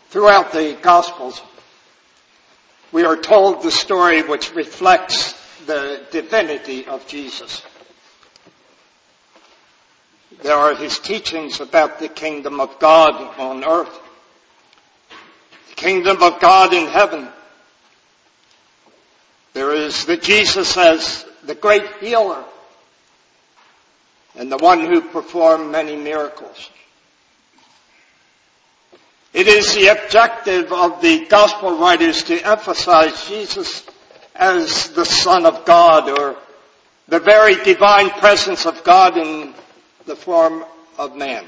Throughout the Gospels, we are told the story which reflects the divinity of Jesus. There are his teachings about the kingdom of God on earth, the kingdom of God in heaven. There is the Jesus as the great healer and the one who performed many miracles. It is the objective of the gospel writers to emphasize Jesus as the Son of God, or the very divine presence of God in the form of man.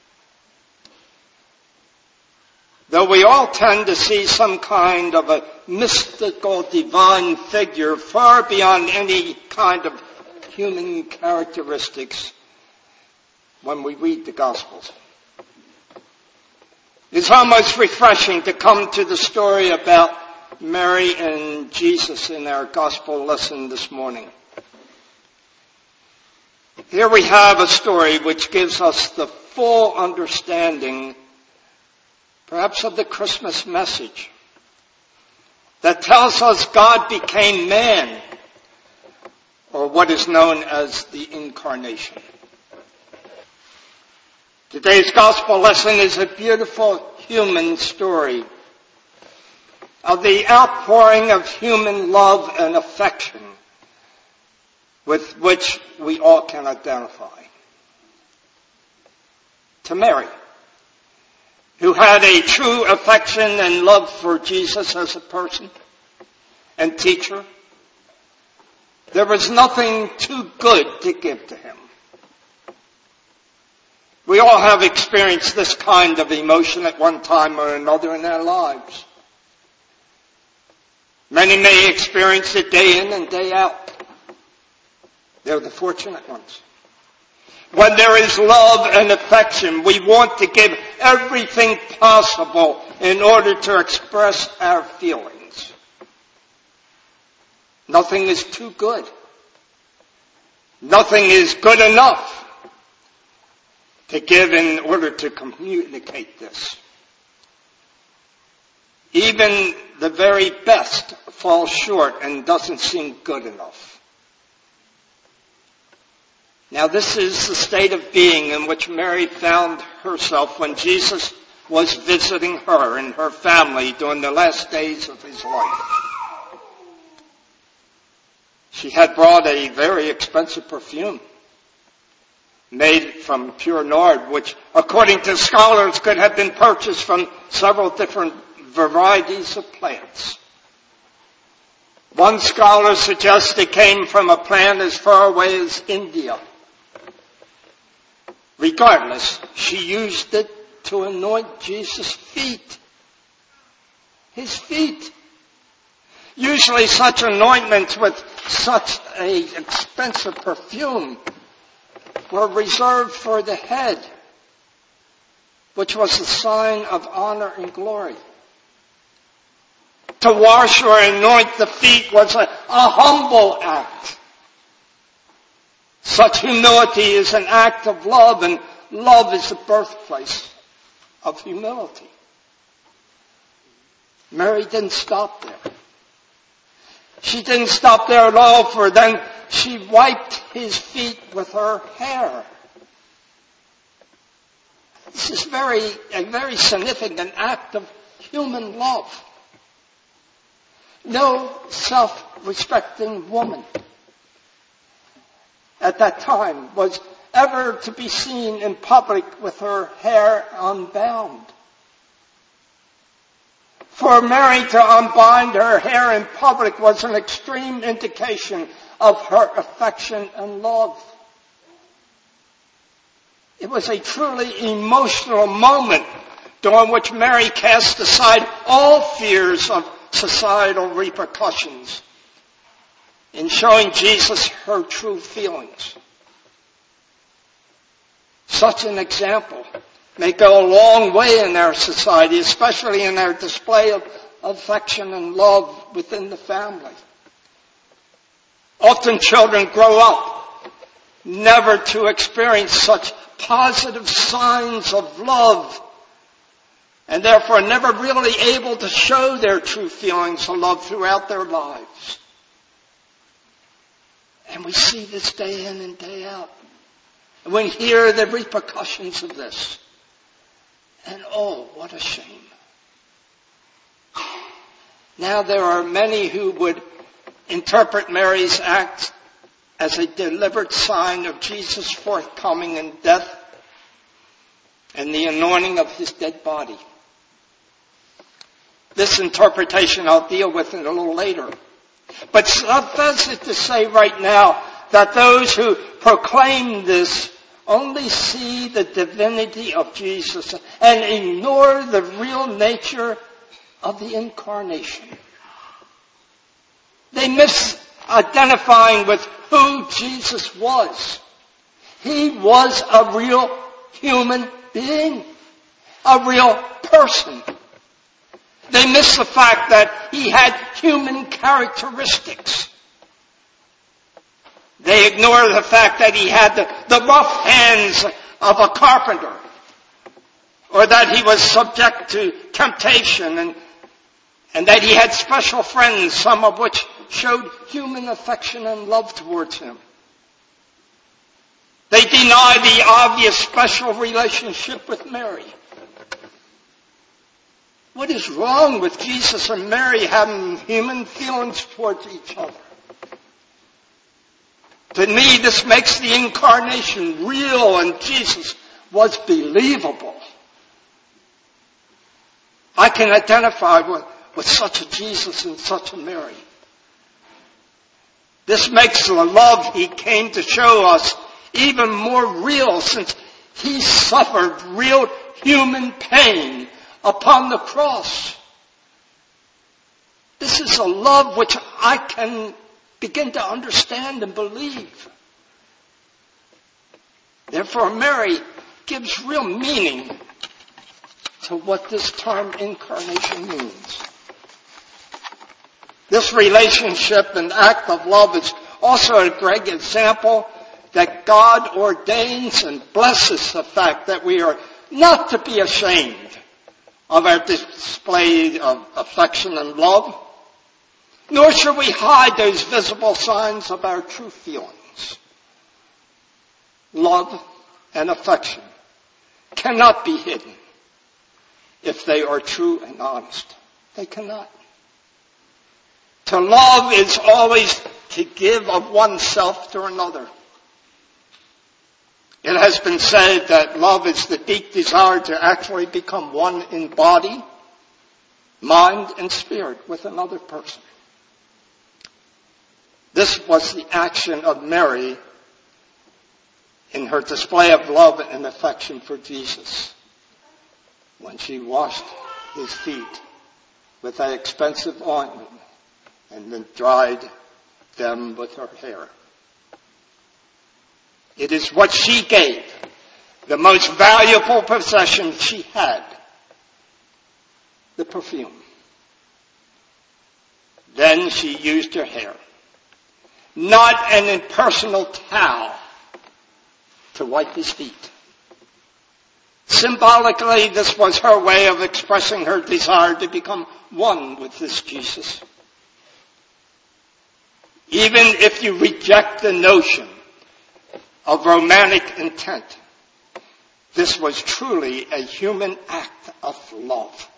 Though we all tend to see some kind of a mystical divine figure far beyond any kind of human characteristics when we read the Gospels. It's almost refreshing to come to the story about Mary and Jesus in our gospel lesson this morning. Here we have a story which gives us the full understanding, perhaps of the Christmas message, that tells us God became man, or what is known as the Incarnation. Today's gospel lesson is a beautiful human story of the outpouring of human love and affection with which we all can identify. To Mary, who had a true affection and love for Jesus as a person and teacher, there was nothing too good to give to him. We all have experienced this kind of emotion at one time or another in our lives. Many may experience it day in and day out. They're the fortunate ones. When there is love and affection, we want to give everything possible in order to express our feelings. Nothing is too good. Nothing is good enough to give in order to communicate this. Even the very best falls short and doesn't seem good enough. Now this is the state of being in which Mary found herself when Jesus was visiting her and her family during the last days of his life. She had brought a very expensive perfume made from pure nard, which, according to scholars, could have been purchased from several different varieties of plants. One scholar suggests it came from a plant as far away as India. Regardless, she used it to anoint Jesus' feet. His feet. Usually such anointments with such an expensive perfume were reserved for the head, which was a sign of honor and glory. To wash or anoint the feet was a humble act. Such humility is an act of love, and love is the birthplace of humility. Mary didn't stop there. She didn't stop there at all, for then she wiped his feet with her hair. This is a very significant act of human love. No self-respecting woman at that time was ever to be seen in public with her hair unbound. For Mary to unbind her hair in public was an extreme indication of her affection and love. It was a truly emotional moment during which Mary cast aside all fears of societal repercussions in showing Jesus her true feelings. Such an example may go a long way in our society, especially in our display of affection and love within the family. Often children grow up never to experience such positive signs of love and therefore never really able to show their true feelings of love throughout their lives. And we see this day in and day out. And we hear the repercussions of this. And oh, what a shame. Now there are many who would interpret Mary's act as a deliberate sign of Jesus' forthcoming in death and the anointing of his dead body. This interpretation I'll deal with it a little later. But suffice it to say right now that those who proclaim this only see the divinity of Jesus and ignore the real nature of the incarnation. They miss identifying with who Jesus was. He was a real human being, a real person. They miss the fact that he had human characteristics. They ignore the fact that he had the rough hands of a carpenter, or that he was subject to temptation, and that he had special friends, some of which showed human affection and love towards him. They deny the obvious special relationship with Mary. What is wrong with Jesus and Mary having human feelings towards each other? To me, this makes the incarnation real, and Jesus was believable. I can identify with such a Jesus and such a Mary. This makes the love he came to show us even more real, since he suffered real human pain upon the cross. This is a love which I can begin to understand and believe. Therefore, Mary gives real meaning to what this term incarnation means. This relationship and act of love is also a great example that God ordains and blesses the fact that we are not to be ashamed of our display of affection and love, nor should we hide those visible signs of our true feelings. Love and affection cannot be hidden if they are true and honest. They cannot. To love is always to give of oneself to another. It has been said that love is the deep desire to actually become one in body, mind, and spirit with another person. This was the action of Mary in her display of love and affection for Jesus when she washed his feet with that expensive ointment and then dried them with her hair. It is what she gave, the most valuable possession she had, the perfume. Then she used her hair, not an impersonal towel, to wipe his feet. Symbolically, this was her way of expressing her desire to become one with this Jesus. Even if you reject the notion of romantic intent, this was truly a human act of love.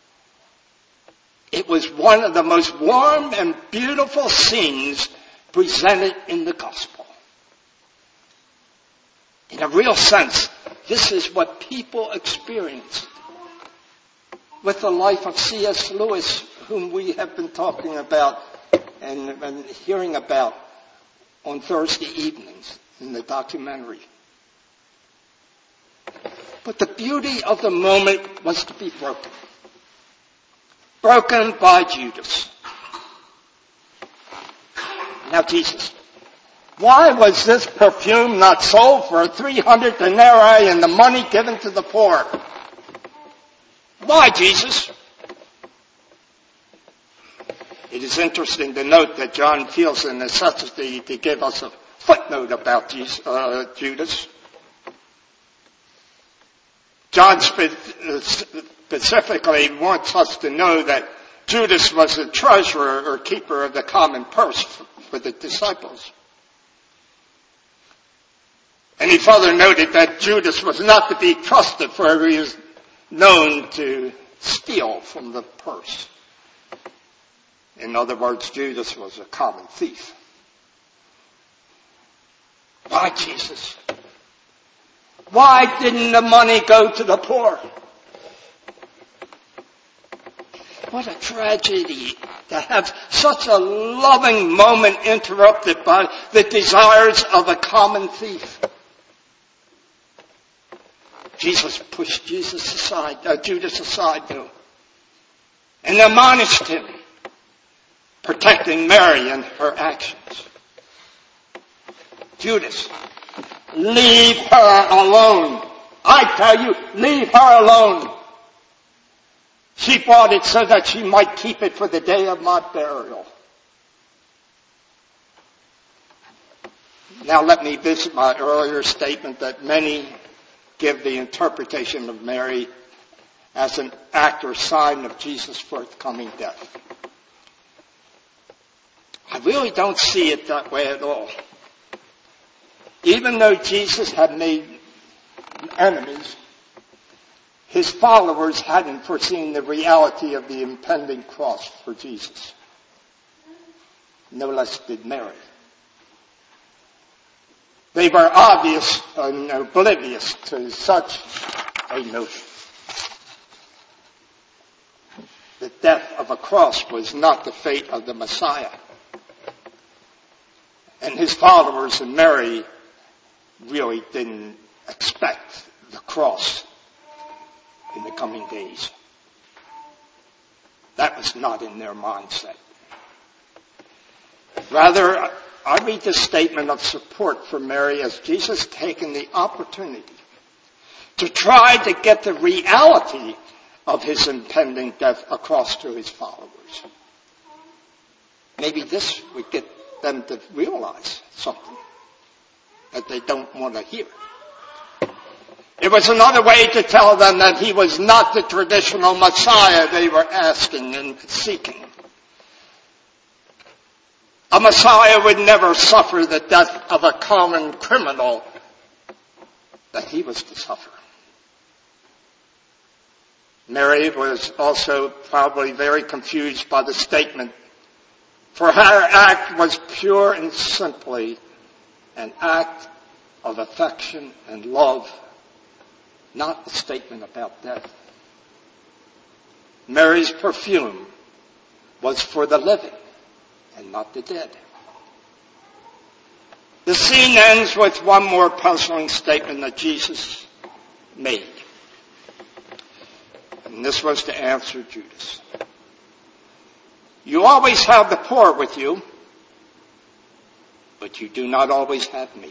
It was one of the most warm and beautiful scenes presented in the gospel. In a real sense, this is what people experienced with the life of C.S. Lewis, whom we have been talking about and hearing about on Thursday evenings in the documentary. But the beauty of the moment was to be broken. Broken by Judas. Now Jesus, why was this perfume not sold for 300 denarii and the money given to the poor? Why, Jesus? It is interesting to note that John feels the necessity to give us a footnote about Judas. John specifically wants us to know that Judas was the treasurer or keeper of the common purse for the disciples. And he further noted that Judas was not to be trusted, for he was known to steal from the purse. In other words, Judas was a common thief. Why, Jesus? Why didn't the money go to the poor? What a tragedy to have such a loving moment interrupted by the desires of a common thief. Jesus pushed Judas aside though, and admonished him, protecting Mary and her actions. Judas, leave her alone. I tell you, leave her alone. She bought it so that she might keep it for the day of my burial. Now let me visit my earlier statement that many give the interpretation of Mary as an act or sign of Jesus' forthcoming death. I really don't see it that way at all. Even though Jesus had made enemies, his followers hadn't foreseen the reality of the impending cross for Jesus. No less did Mary. They were obvious and oblivious to such a notion. The death of a cross was not the fate of the Messiah. And his followers and Mary really didn't expect the cross in the coming days. That was not in their mindset. Rather, I read this statement of support for Mary as Jesus taking the opportunity to try to get the reality of his impending death across to his followers. Maybe this would get them to realize something that they don't want to hear. It was another way to tell them that he was not the traditional Messiah they were asking and seeking. A Messiah would never suffer the death of a common criminal that he was to suffer. Mary was also probably very confused by the statement, for her act was pure and simply an act of affection and love, not a statement about death. Mary's perfume was for the living and not the dead. The scene ends with one more puzzling statement that Jesus made. And this was to answer Judas. You always have the poor with you, but you do not always have me.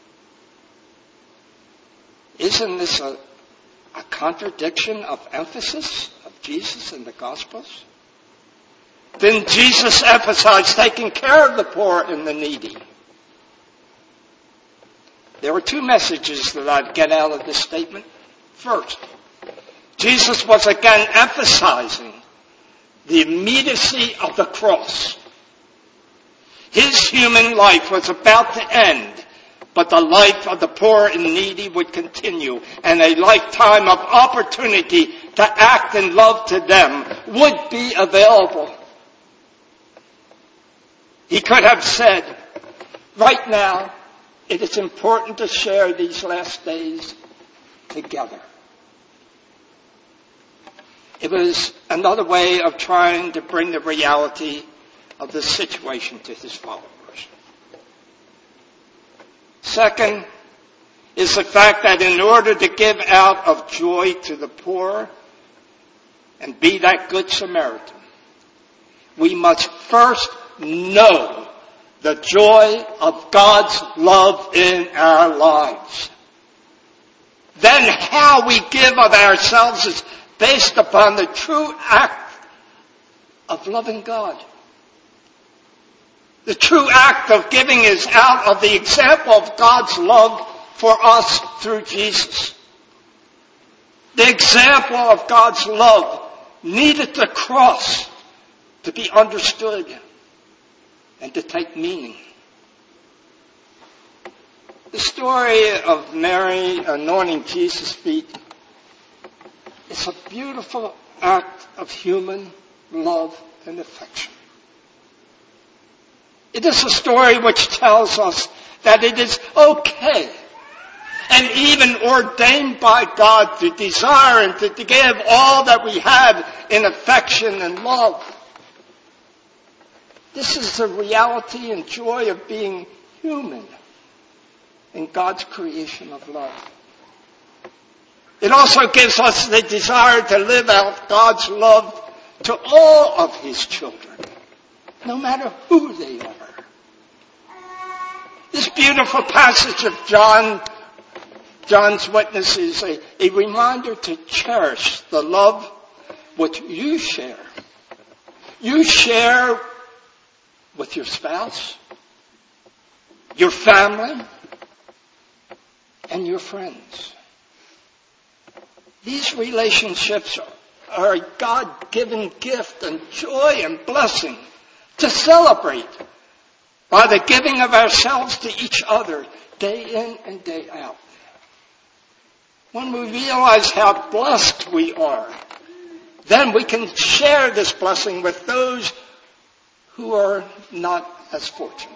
Isn't this a contradiction of emphasis of Jesus in the Gospels? Didn't Jesus emphasize taking care of the poor and the needy? There were two messages that I'd get out of this statement. First, Jesus was again emphasizing the immediacy of the cross. His human life was about to end, but the life of the poor and needy would continue, and a lifetime of opportunity to act in love to them would be available. He could have said, right now, it is important to share these last days together. It was another way of trying to bring the reality of the situation to his followers. Second is the fact that in order to give out of joy to the poor and be that good Samaritan, we must first know the joy of God's love in our lives. Then how we give of ourselves is based upon the true act of loving God. The true act of giving is out of the example of God's love for us through Jesus. The example of God's love needed the cross to be understood and to take meaning. The story of Mary anointing Jesus' feet is a beautiful act of human love and affection. It is a story which tells us that it is okay and even ordained by God to desire and to give all that we have in affection and love. This is the reality and joy of being human in God's creation of love. It also gives us the desire to live out God's love to all of His children, no matter who they are. This beautiful passage of John's witness is a reminder to cherish the love which you share. You share with your spouse, your family, and your friends. These relationships are a God-given gift and joy and blessing to celebrate by the giving of ourselves to each other day in and day out. When we realize how blessed we are, then we can share this blessing with those who are not as fortunate.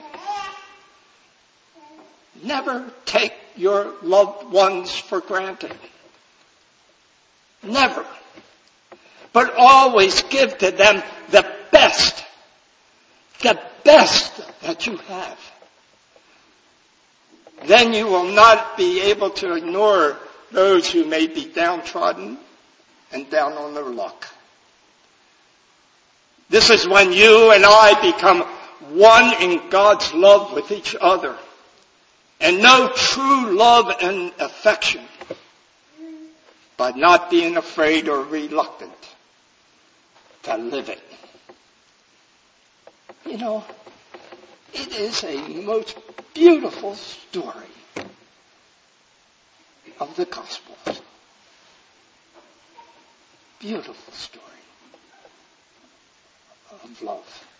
Never take your loved ones for granted. Never. But always give to them the best that you have. Then you will not be able to ignore those who may be downtrodden and down on their luck. This is when you and I become one in God's love with each other and know true love and affection by not being afraid or reluctant to live it. You know, it is a most beautiful story of the Gospels. Beautiful story of love.